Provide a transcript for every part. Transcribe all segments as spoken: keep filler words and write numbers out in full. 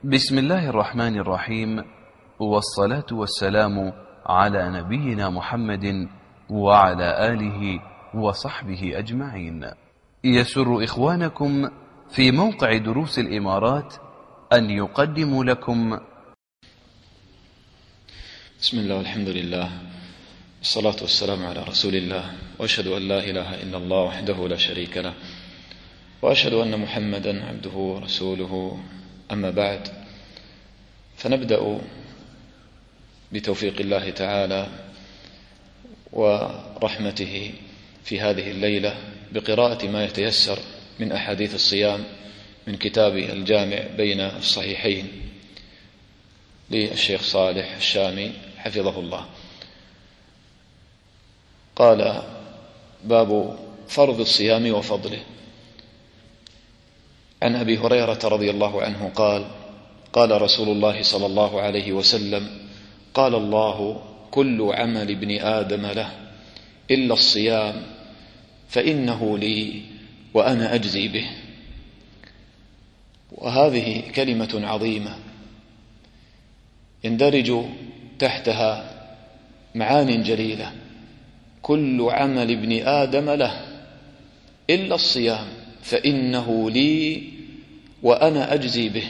بسم الله الرحمن الرحيم، والصلاة والسلام على نبينا محمد وعلى آله وصحبه أجمعين. يسر إخوانكم في موقع دروس الإمارات أن يقدموا لكم بسم الله والحمد لله والصلاة والسلام على رسول الله، وأشهد أن لا إله إلا الله وحده لا شريك له، وأشهد أن محمدا عبده ورسوله. أما بعد، فنبدأ بتوفيق الله تعالى ورحمته في هذه الليلة بقراءة ما يتيسر من أحاديث الصيام من كتاب الجامع بين الصحيحين للشيخ صالح الشامي حفظه الله. قال: باب فرض الصيام وفضله. عن أبي هريرة رضي الله عنه قال: قال رسول الله صلى الله عليه وسلم: قال الله: كل عمل ابن آدم له إلا الصيام فإنه لي وأنا أجزي به. وهذه كلمة عظيمة يندرج تحتها معان جليلة. كل عمل ابن آدم له إلا الصيام فإنه لي وأنا أجزي به.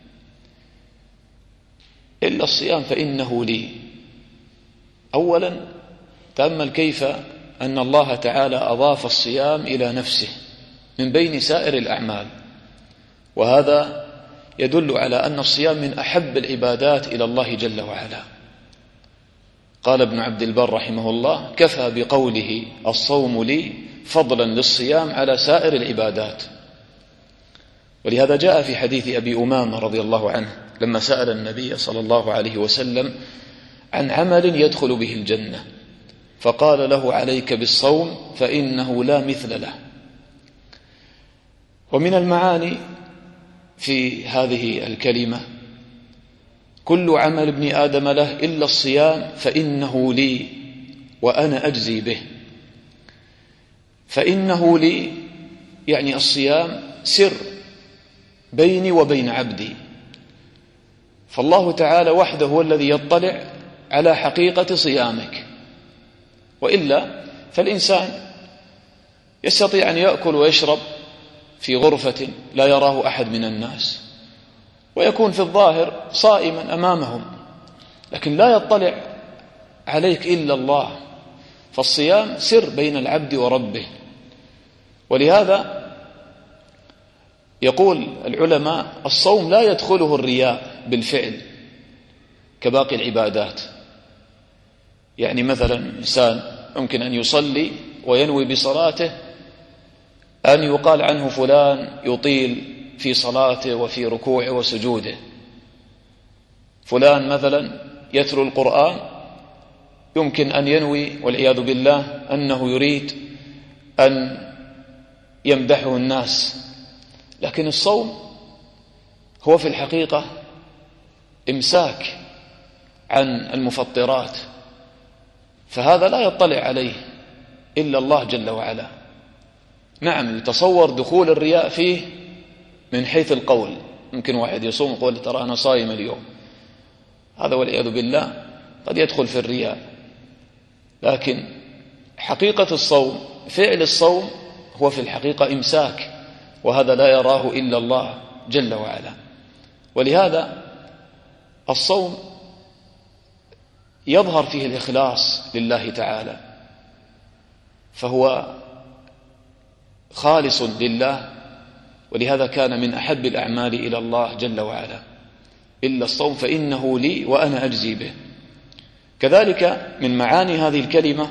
إلا الصيام فإنه لي. أولا تأمل كيف أن الله تعالى أضاف الصيام إلى نفسه من بين سائر الأعمال، وهذا يدل على أن الصيام من أحب العبادات إلى الله جل وعلا. قال ابن عبد البر رحمه الله: كفى بقوله الصوم لي فضلا للصيام على سائر العبادات. ولهذا جاء في حديث أبي أمامة رضي الله عنه لما سأل النبي صلى الله عليه وسلم عن عمل يدخل به الجنة، فقال له: عليك بالصوم فإنه لا مثل له. ومن المعاني في هذه الكلمة: كل عمل ابن آدم له إلا الصيام فإنه لي وأنا أجزي به. فإنه لي يعني الصيام سر بيني وبين عبدي، فالله تعالى وحده هو الذي يطلع على حقيقة صيامك، وإلا فالإنسان يستطيع أن يأكل ويشرب في غرفة لا يراه أحد من الناس، ويكون في الظاهر صائما أمامهم، لكن لا يطلع عليك إلا الله. فالصيام سر بين العبد وربه. ولهذا يقول العلماء: الصوم لا يدخله الرياء بالفعل كباقي العبادات. يعني مثلا إنسان يمكن أن يصلي وينوي بصلاته أن يقال عنه فلان يطيل في صلاته وفي ركوعه وسجوده. فلان مثلا يتلو القرآن، يمكن أن ينوي والعياذ بالله أنه يريد أن يمدحه الناس، لكن الصوم هو في الحقيقة إمساك عن المفطرات، فهذا لا يطلع عليه إلا الله جل وعلا. نعم، يتصور دخول الرياء فيه من حيث القول. ممكن واحد يصوم يقول: ترى أنا صايم اليوم، هذا والعياذ بالله قد يدخل في الرياء. لكن حقيقة الصوم، فعل الصوم هو في الحقيقة إمساك، وهذا لا يراه إلا الله جل وعلا. ولهذا الصوم يظهر فيه الإخلاص لله تعالى، فهو خالص لله، ولهذا كان من أحب الأعمال إلى الله جل وعلا. إلا الصوم فإنه لي وأنا أجزي به. كذلك من معاني هذه الكلمة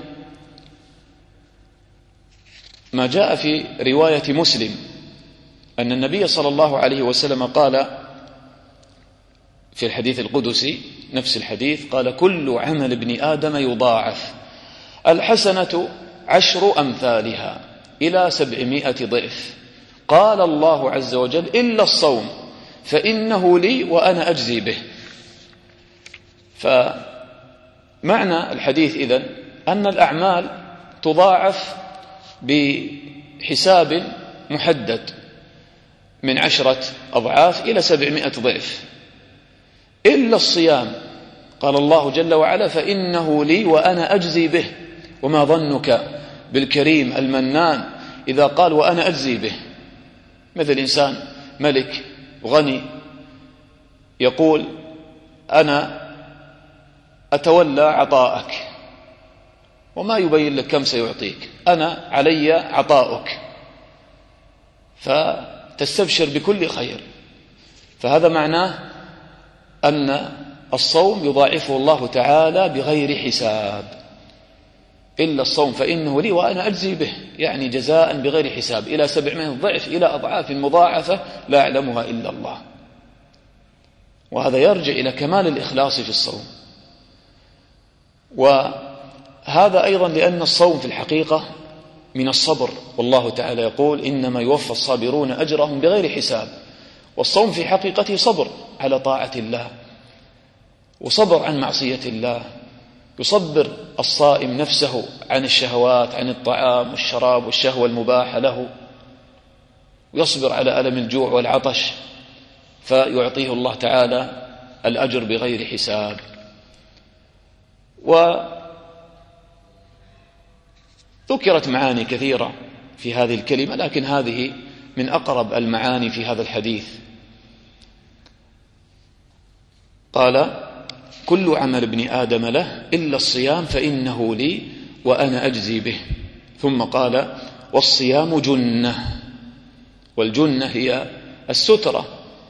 ما جاء في رواية مسلم أن النبي صلى الله عليه وسلم قال في الحديث القدسي نفس الحديث، قال: كل عمل ابن آدم يضاعف، الحسنة عشر أمثالها إلى سبعمائة ضعف. قال الله عز وجل: إلا الصوم فإنه لي وأنا أجزي به. فمعنى الحديث إذن أن الأعمال تضاعف بحساب محدد من عشرة أضعاف إلى سبعمائة ضعف. إلا الصيام. قال الله جل وعلا فإنه لي وأنا أجزي به. وما ظنك بالكريم المنان إذا قال وأنا أجزي به؟ مثل إنسان ملك غني يقول أنا أتولى عطاءك، وما يبين لك كم سيعطيك، أنا علي عطاؤك، فتستبشر بكل خير. فهذا معناه أن الصوم يضاعفه الله تعالى بغير حساب. إلا الصوم فإنه لي وأنا أجزي به، يعني جزاء بغير حساب، إلى سبعمائة ضعف، إلى أضعاف مضاعفة لا يعلمها إلا الله. وهذا يرجع إلى كمال الإخلاص في الصوم. وهذا أيضا لأن الصوم في الحقيقة من الصبر، والله تعالى يقول إنما يوفى الصابرون أجرهم بغير حساب. والصوم في حقيقته صبر على طاعة الله وصبر عن معصية الله. يصبر الصائم نفسه عن الشهوات، عن الطعام والشراب والشهوة المباحة له، ويصبر على ألم الجوع والعطش، فيعطيه الله تعالى الأجر بغير حساب. وذكرت معاني كثيرة في هذه الكلمة، لكن هذه من أقرب المعاني في هذا الحديث. قال كل عمل ابن آدم له إلا الصيام فإنه لي وأنا أجزي به. ثم قال والصيام جنة، والجنة هي السترة.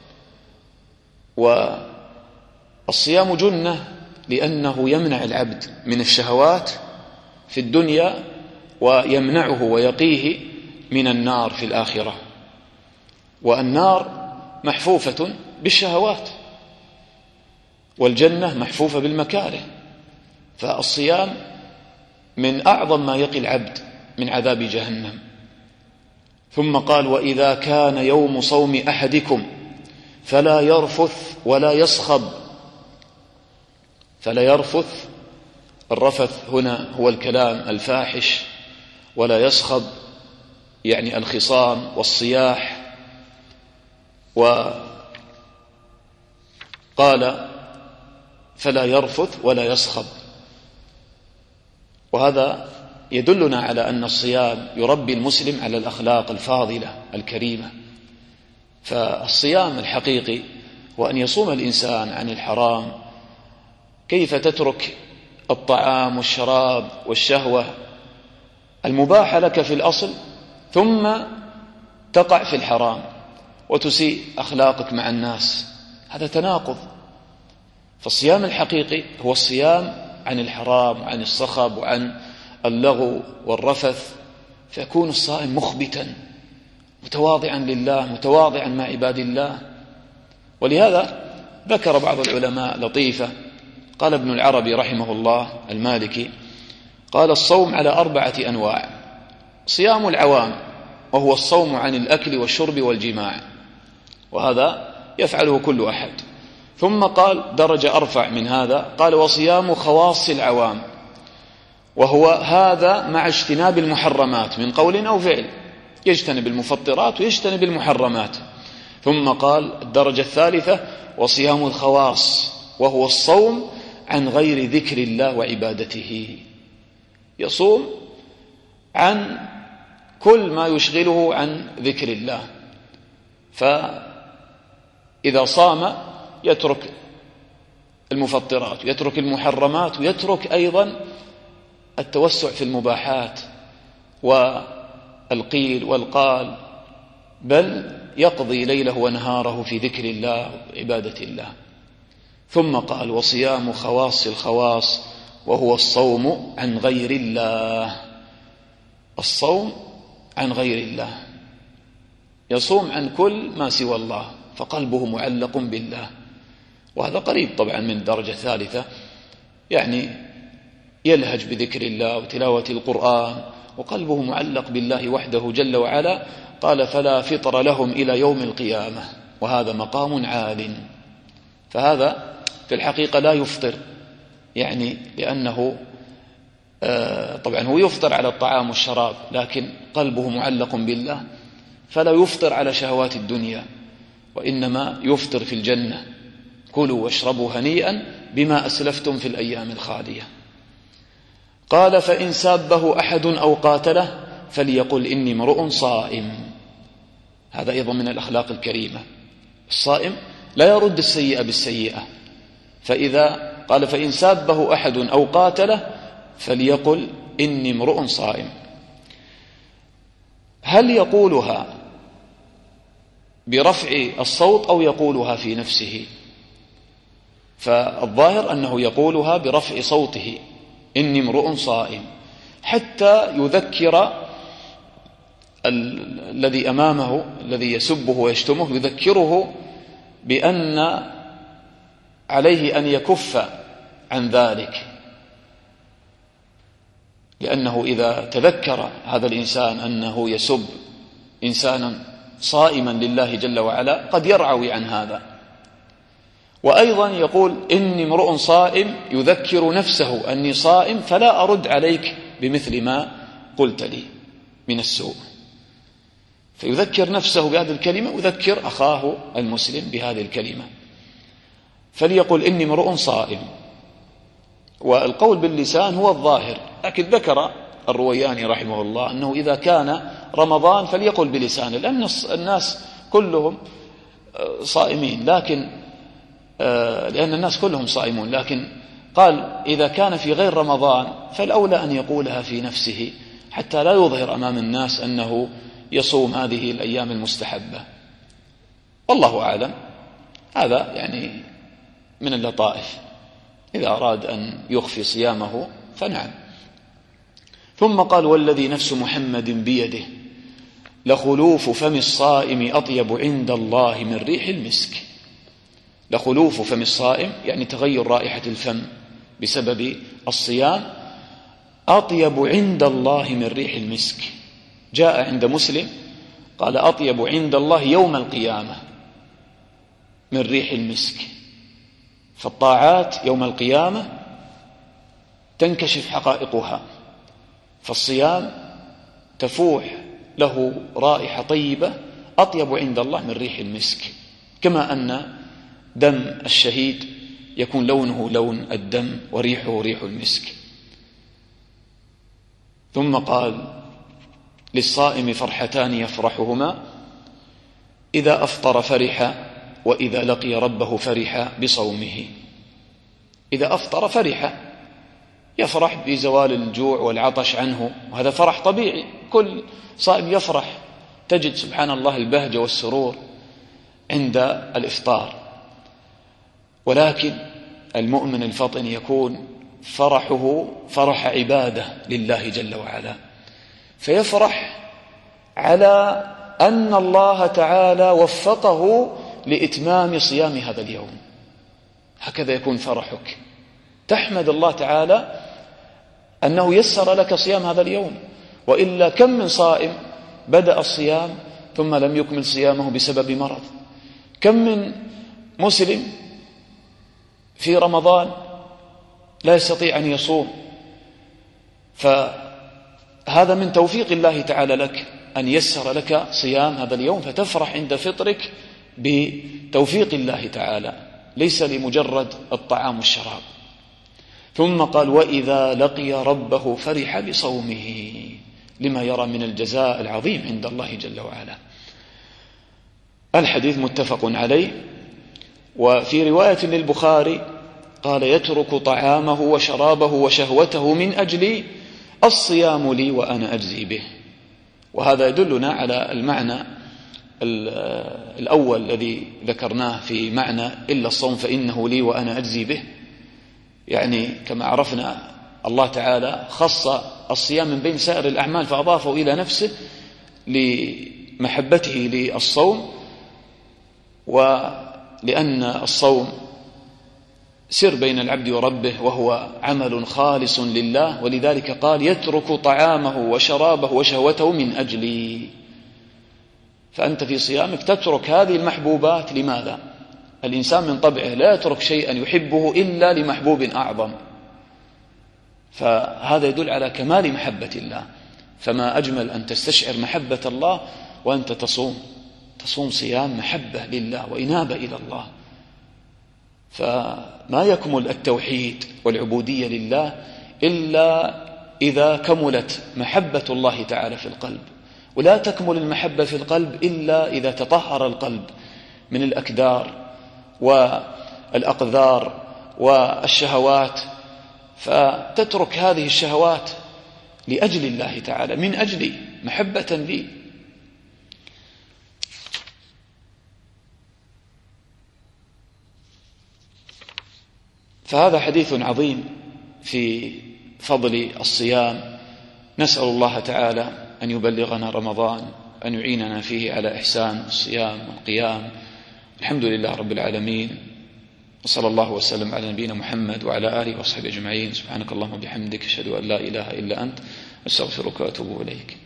والصيام جنة لأنه يمنع العبد من الشهوات في الدنيا، ويمنعه ويقيه من النار في الآخرة. والنار محفوفة بالشهوات، والجنة محفوفة بالمكاره. فالصيام من أعظم ما يقي العبد من عذاب جهنم. ثم قال وإذا كان يوم صوم أحدكم فلا يرفث ولا يصخب. فلا يرفث، الرفث هنا هو الكلام الفاحش، ولا يصخب يعني الخصام والصياح. وقال فلا يرفث ولا يصخب، وهذا يدلنا على أن الصيام يربي المسلم على الأخلاق الفاضلة الكريمة. فالصيام الحقيقي هو أن يصوم الإنسان عن الحرام. كيف تترك الطعام والشراب والشهوة المباحة لك في الأصل، ثم تقع في الحرام وتسيء أخلاقك مع الناس؟ هذا تناقض. فالصيام الحقيقي هو الصيام عن الحرام وعن الصخب وعن اللغو والرفث، فيكون الصائم مخبتا متواضعا لله، متواضعا مع عباد الله. ولهذا ذكر بعض العلماء لطيفة. قال ابن العربي رحمه الله المالكي، قال الصوم على أربعة أنواع: صيام العوام، وهو الصوم عن الأكل والشرب والجماع، وهذا يفعله كل أحد. ثم قال درجة أرفع من هذا، قال وصيام خواص العوام، وهو هذا مع اجتناب المحرمات من قول أو فعل، يجتنب المفطرات ويجتنب المحرمات. ثم قال الدرجة الثالثة وصيام الخواص، وهو الصوم عن غير ذكر الله وعبادته، يصوم عن كل ما يشغله عن ذكر الله. فإذا صام يترك المفطرات ويترك المحرمات، ويترك أيضا التوسع في المباحات والقيل والقال، بل يقضي ليله ونهاره في ذكر الله وعبادة الله. ثم قال وصيام خواص الخواص، وهو الصوم عن غير الله. الصوم عن غير الله، يصوم عن كل ما سوى الله، فقلبه معلق بالله. وهذا قريب طبعا من الدرجة الثالثة، يعني يلهج بذكر الله وتلاوة القرآن وقلبه معلق بالله وحده جل وعلا. قال فلا فطر لهم إلى يوم القيامة، وهذا مقام عال. فهذا في الحقيقة لا يفطر، يعني لأنه آه طبعا هو يفطر على الطعام والشراب، لكن قلبه معلق بالله، فلا يفطر على شهوات الدنيا، وإنما يفطر في الجنة. كلوا واشربوا هنيئا بما أسلفتم في الأيام الخالية. قال فإن سابه أحد أو قاتله فليقل إني امرؤ صائم. هذا أيضا من الأخلاق الكريمة، الصائم لا يرد السيئة بالسيئة. فإذا قال فإن سابه أحد أو قاتله فليقل إني امرؤ صائم. هل يقولها برفع الصوت أو يقولها في نفسه؟ فالظاهر أنه يقولها برفع صوته، إني امرؤ صائم، حتى يذكر الذي أمامه الذي يسبه ويشتمه، يذكره بأن عليه أن يكف عن ذلك، لأنه إذا تذكر هذا الإنسان أنه يسب إنسانا صائما لله جل وعلا قد يرعوي عن هذا. وأيضا يقول إني امرؤ صائم، يذكر نفسه أني صائم فلا أرد عليك بمثل ما قلت لي من السوء، فيذكر نفسه بهذه الكلمة، يذكر أخاه المسلم بهذه الكلمة. فليقل إني امرؤ صائم. والقول باللسان هو الظاهر، لكن ذكر الروياني رحمه الله أنه إذا كان رمضان فليقل بلسانه، لأن الناس كلهم صائمين، لكن لأن الناس كلهم صائمون، لكن قال إذا كان في غير رمضان فالأولى أن يقولها في نفسه حتى لا يظهر أمام الناس أنه يصوم هذه الأيام المستحبة. والله أعلم. هذا يعني من اللطائف، إذا أراد أن يخفي صيامه فنعم. ثم قال والذي نفس محمد بيده لخلوف فم الصائم أطيب عند الله من ريح المسك. لخلوف فم الصائم يعني تغير رائحة الفم بسبب الصيام، أطيب عند الله من ريح المسك. جاء عند مسلم قال أطيب عند الله يوم القيامة من ريح المسك. فالطاعات يوم القيامة تنكشف حقائقها، فالصيام تفوح له رائحة طيبة أطيب عند الله من ريح المسك، كما أن دم الشهيد يكون لونه لون الدم وريحه ريح المسك. ثم قال للصائم فرحتان يفرحهما، إذا أفطر فرح وإذا لقي ربه فرح بصومه. إذا أفطر فرح، يفرح بزوال الجوع والعطش عنه، وهذا فرح طبيعي، كل صائم يفرح، تجد سبحان الله البهجة والسرور عند الإفطار. ولكن المؤمن الفطن يكون فرحه فرح عبادة لله جل وعلا، فيفرح على أن الله تعالى وفقه لإتمام صيام هذا اليوم. هكذا يكون فرحك، تحمد الله تعالى أنه يسر لك صيام هذا اليوم. وإلا كم من صائم بدأ الصيام ثم لم يكمل صيامه بسبب مرض، كم من مسلم في رمضان لا يستطيع أن يصوم. فهذا من توفيق الله تعالى لك أن يسر لك صيام هذا اليوم، فتفرح عند فطرك بتوفيق الله تعالى، ليس لمجرد الطعام والشراب. ثم قال وإذا لقي ربه فرح بصومه، لما يرى من الجزاء العظيم عند الله جل وعلا. الحديث متفق عليه. وفي رواية للبخاري قال يترك طعامه وشرابه وشهوته من أجلي، الصيام لي وأنا أجزي به. وهذا يدلنا على المعنى الأول الذي ذكرناه في معنى إلا الصوم فإنه لي وأنا أجزي به. يعني كما عرفنا الله تعالى خص الصيام من بين سائر الأعمال فأضافه إلى نفسه لمحبته للصوم، ولأن الصوم سر بين العبد وربه وهو عمل خالص لله، ولذلك قال يترك طعامه وشرابه وشهوته من أجلي. فأنت في صيامك تترك هذه المحبوبات. لماذا؟ الإنسان من طبعه لا يترك شيئا يحبه إلا لمحبوب أعظم، فهذا يدل على كمال محبة الله. فما أجمل أن تستشعر محبة الله وأنت تصوم، تصوم صيام محبة لله وإنابة إلى الله. فما يكمل التوحيد والعبودية لله إلا إذا كملت محبة الله تعالى في القلب، ولا تكمل المحبة في القلب إلا إذا تطهر القلب من الأكدار والأقذار والشهوات، فتترك هذه الشهوات لأجل الله تعالى، من أجلي، محبة لي. فهذا حديث عظيم في فضل الصيام. نسأل الله تعالى أن يبلغنا رمضان، أن يعيننا فيه على إحسان الصيام والقيام. الحمد لله رب العالمين، وصلى الله وسلم على نبينا محمد وعلى آله وصحبه أجمعين. سبحانك اللهم وبحمدك، أشهد أن لا إله إلا أنت، أستغفرك وأتوب إليك.